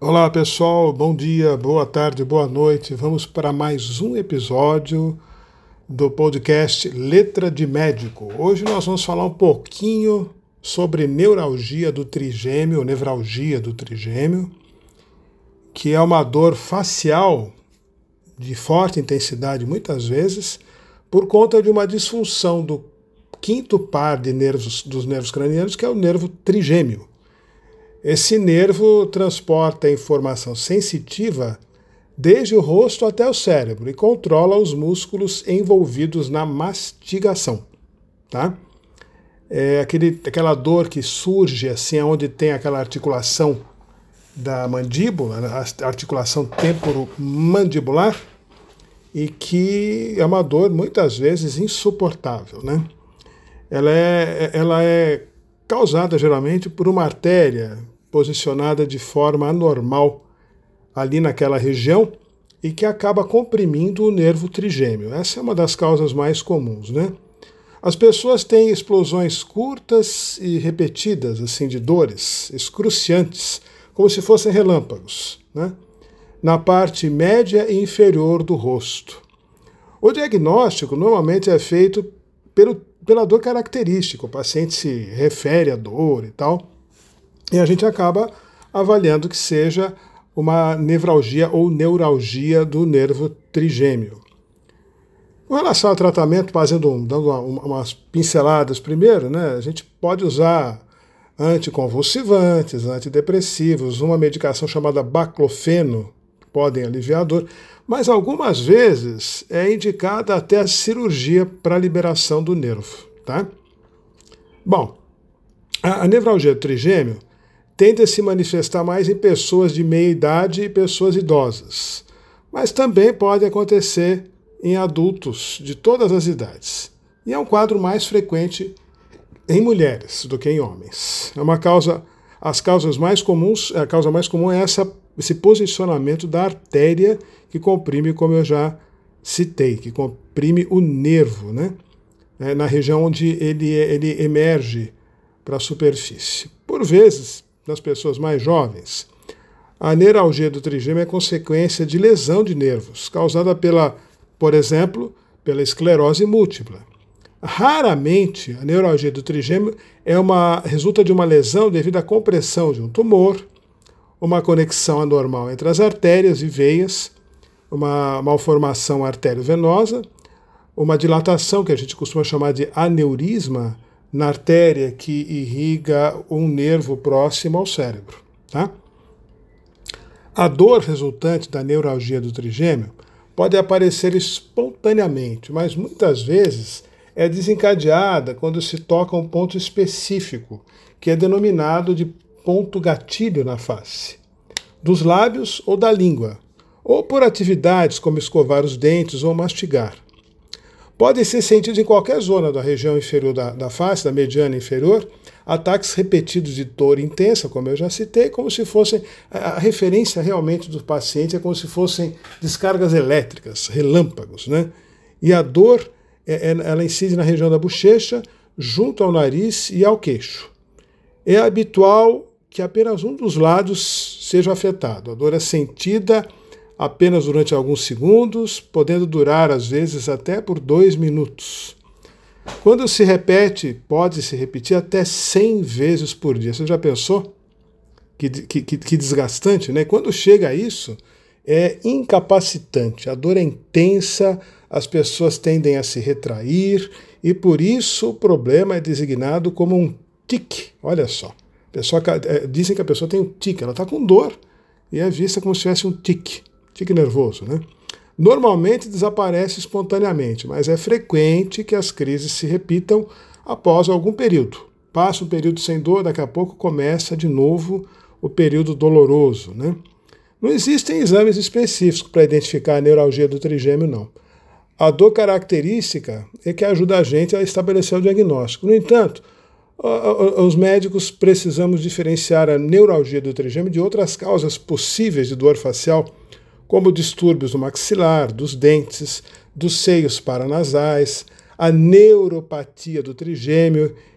Olá pessoal, bom dia, boa tarde, boa noite. Vamos para mais um episódio do podcast Letra de Médico. Hoje nós vamos falar um pouquinho sobre nevralgia do trigêmeo, que é uma dor facial de forte intensidade muitas vezes por conta de uma disfunção do quinto par de nervos dos nervos cranianos, que é o nervo trigêmeo. Esse nervo transporta informação sensitiva desde o rosto até o cérebro e controla os músculos envolvidos na mastigação. Tá? Aquela dor que surge assim, onde tem aquela articulação da mandíbula, a articulação temporomandibular, e que é uma dor muitas vezes insuportável. Né? Ela é causada geralmente por uma artéria posicionada de forma anormal ali naquela região e que acaba comprimindo o nervo trigêmeo. Essa é uma das causas mais comuns, né? As pessoas têm explosões curtas e repetidas, assim, de dores excruciantes, como se fossem relâmpagos, né? Na parte média e inferior do rosto. O diagnóstico normalmente é feito pela dor característica. O paciente se refere à dor e tal, e a gente acaba avaliando que seja uma nevralgia ou neuralgia do nervo trigêmeo. Com relação ao tratamento, dando umas pinceladas primeiro, né, a gente pode usar anticonvulsivantes, antidepressivos, uma medicação chamada baclofeno, que podem aliviar a dor, mas algumas vezes é indicada até a cirurgia para a liberação do nervo. Tá? Bom, a nevralgia do trigêmeo tende a se manifestar mais em pessoas de meia idade e pessoas idosas, mas também pode acontecer em adultos de todas as idades. E é um quadro mais frequente em mulheres do que em homens. A causa mais comum é esse posicionamento da artéria que comprime, como eu já citei, que comprime o nervo, né? Na região onde ele emerge para a superfície. Por vezes, nas pessoas mais jovens, a neuralgia do trigêmeo é consequência de lesão de nervos, causada por exemplo, pela esclerose múltipla. Raramente, a neuralgia do trigêmeo resulta de uma lesão devido à compressão de um tumor, uma conexão anormal entre as artérias e veias, uma malformação arteriovenosa, uma dilatação, que a gente costuma chamar de aneurisma, na artéria que irriga um nervo próximo ao cérebro. Tá? A dor resultante da neuralgia do trigêmeo pode aparecer espontaneamente, mas muitas vezes é desencadeada quando se toca um ponto específico, que é denominado de ponto gatilho na face, dos lábios ou da língua, ou por atividades como escovar os dentes ou mastigar. Podem ser sentidos em qualquer zona da região inferior da face, da mediana inferior, ataques repetidos de dor intensa, como eu já citei, como se fossem, a referência realmente do paciente é como se fossem descargas elétricas, relâmpagos, né? E a dor, ela incide na região da bochecha, junto ao nariz e ao queixo. É habitual que apenas um dos lados seja afetado. A dor é sentida apenas durante alguns segundos, podendo durar, às vezes, até por 2 minutos. Quando se repete, pode se repetir até 100 vezes por dia. Você já pensou? Que desgastante, né? Quando chega a isso, é incapacitante. A dor é intensa, as pessoas tendem a se retrair, e por isso o problema é designado como um tique. Olha só. Dizem que a pessoa tem um tique, ela está com dor, e é vista como se tivesse um tique nervoso, né? Normalmente desaparece espontaneamente, mas é frequente que as crises se repitam após algum período. Passa um período sem dor, daqui a pouco começa de novo o período doloroso, né? Não existem exames específicos para identificar a neuralgia do trigêmeo, não. A dor característica é que ajuda a gente a estabelecer o diagnóstico. No entanto, os médicos precisamos diferenciar a neuralgia do trigêmeo de outras causas possíveis de dor facial, como distúrbios do maxilar, dos dentes, dos seios paranasais, a neuropatia do trigêmeo,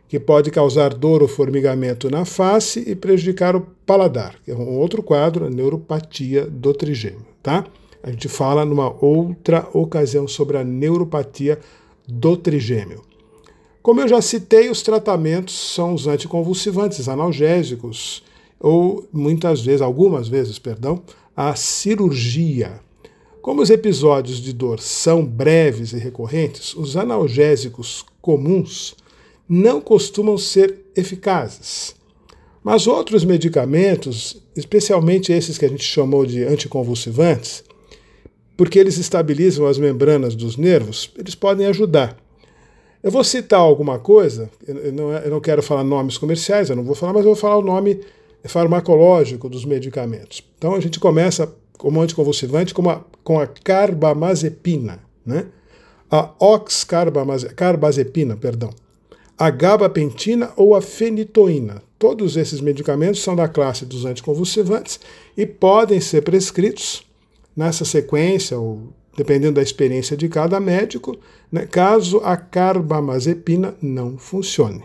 que pode causar dor ou formigamento na face e prejudicar o paladar, que é um outro quadro, a neuropatia do trigêmeo, tá? A gente fala numa outra ocasião sobre a neuropatia do trigêmeo. Como eu já citei, os tratamentos são os anticonvulsivantes, analgésicos, ou algumas vezes, a cirurgia. Como os episódios de dor são breves e recorrentes, os analgésicos comuns não costumam ser eficazes. Mas outros medicamentos, especialmente esses que a gente chamou de anticonvulsivantes, porque eles estabilizam as membranas dos nervos, eles podem ajudar. Eu vou citar alguma coisa, eu não quero falar nomes comerciais, eu não vou falar, mas eu vou falar o nome farmacológico dos medicamentos. Então a gente começa como anticonvulsivante com a carbamazepina, né? A carbazepina, a gabapentina ou a fenitoína. Todos esses medicamentos são da classe dos anticonvulsivantes e podem ser prescritos nessa sequência, ou dependendo da experiência de cada médico, né, caso a carbamazepina não funcione.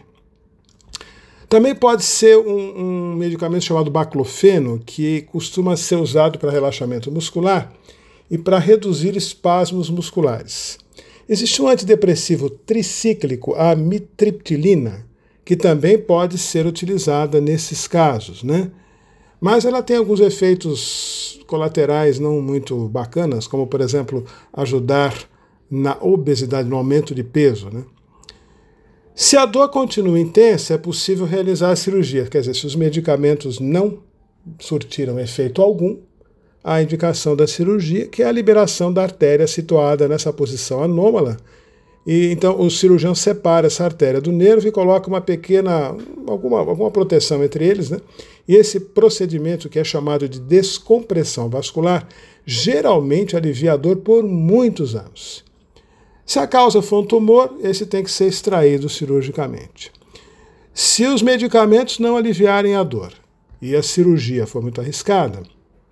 Também pode ser um medicamento chamado baclofeno, que costuma ser usado para relaxamento muscular e para reduzir espasmos musculares. Existe um antidepressivo tricíclico, a amitriptilina, que também pode ser utilizada nesses casos, né? Mas ela tem alguns efeitos colaterais não muito bacanas, como, por exemplo, ajudar na obesidade, no aumento de peso, né? Se a dor continua intensa, é possível realizar a cirurgia. Quer dizer, se os medicamentos não surtiram efeito algum, a indicação da cirurgia, que é a liberação da artéria situada nessa posição anômala. E então o cirurgião separa essa artéria do nervo e coloca alguma proteção entre eles, né? E esse procedimento, que é chamado de descompressão vascular, geralmente alivia a dor por muitos anos. Se a causa for um tumor, esse tem que ser extraído cirurgicamente. Se os medicamentos não aliviarem a dor e a cirurgia for muito arriscada,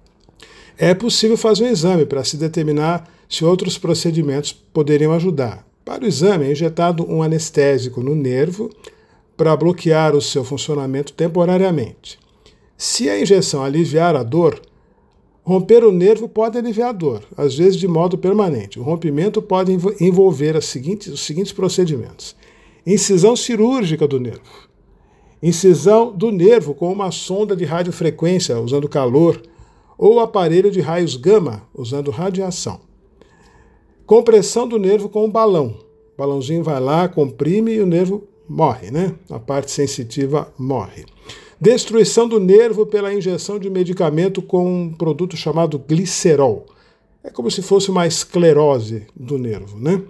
é possível fazer um exame para se determinar se outros procedimentos poderiam ajudar. Para o exame, é injetado um anestésico no nervo para bloquear o seu funcionamento temporariamente. Se a injeção aliviar a dor, romper o nervo pode aliviar a dor, às vezes de modo permanente. O rompimento pode envolver os seguintes procedimentos: incisão cirúrgica do nervo, incisão do nervo com uma sonda de radiofrequência, usando calor, ou aparelho de raios gama, usando radiação. Compressão do nervo com um balão. O balãozinho vai lá, comprime e o nervo morre, né? A parte sensitiva morre. Destruição do nervo pela injeção de medicamento com um produto chamado glicerol. É como se fosse uma esclerose do nervo, né?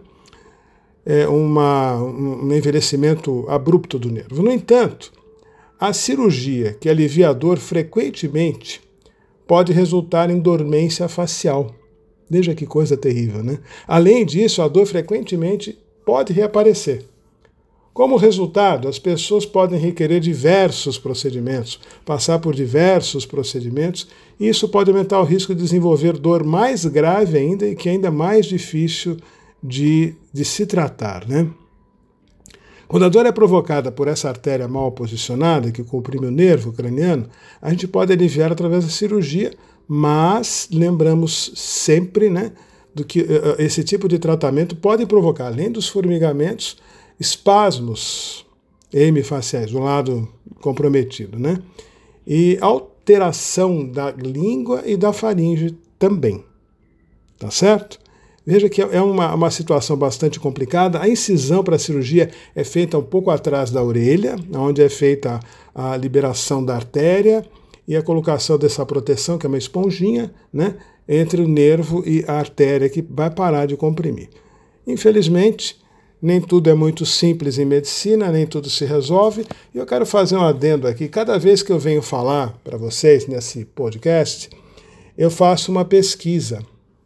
É um envelhecimento abrupto do nervo. No entanto, a cirurgia que alivia a dor frequentemente pode resultar em dormência facial. Veja que coisa terrível, né? Além disso, a dor frequentemente pode reaparecer. Como resultado, as pessoas podem requerer diversos procedimentos, passar por diversos procedimentos, e isso pode aumentar o risco de desenvolver dor mais grave ainda e que é ainda mais difícil de se tratar, né? Quando a dor é provocada por essa artéria mal posicionada, que comprime o nervo craniano, a gente pode aliviar através da cirurgia, mas lembramos sempre, né, do que esse tipo de tratamento pode provocar, além dos formigamentos, espasmos hemifaciais, do lado comprometido, né? E alteração da língua e da faringe também. Tá certo? Veja que é uma situação bastante complicada. A incisão para a cirurgia é feita um pouco atrás da orelha, onde é feita a liberação da artéria e a colocação dessa proteção, que é uma esponjinha, né, entre o nervo e a artéria, que vai parar de comprimir. Infelizmente, nem tudo é muito simples em medicina, nem tudo se resolve. E eu quero fazer um adendo aqui. Cada vez que eu venho falar para vocês nesse podcast, eu faço uma pesquisa.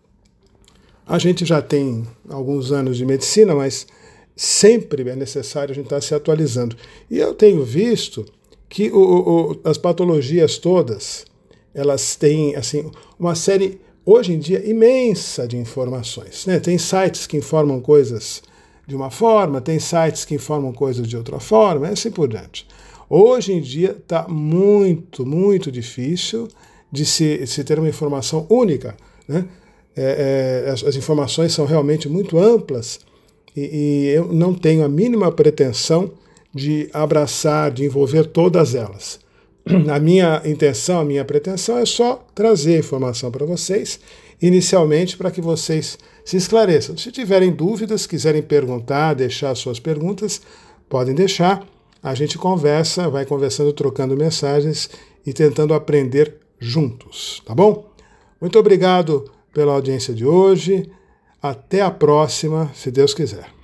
A gente já tem alguns anos de medicina, mas sempre é necessário a gente estar se atualizando. E eu tenho visto que as patologias todas, elas têm assim, uma série, hoje em dia, imensa de informações, né? Tem sites que informam coisas de uma forma, tem sites que informam coisas de outra forma, e assim por diante. Hoje em dia está muito, muito difícil de se ter uma informação única, né? As informações são realmente muito amplas e eu não tenho a mínima pretensão de abraçar, de envolver todas elas. A minha intenção, a minha pretensão é só trazer informação para vocês, inicialmente para que vocês se esclareçam. Se tiverem dúvidas, quiserem perguntar, deixar suas perguntas, podem deixar. A gente conversa, vai conversando, trocando mensagens e tentando aprender juntos, tá bom? Muito obrigado pela audiência de hoje. Até a próxima, se Deus quiser.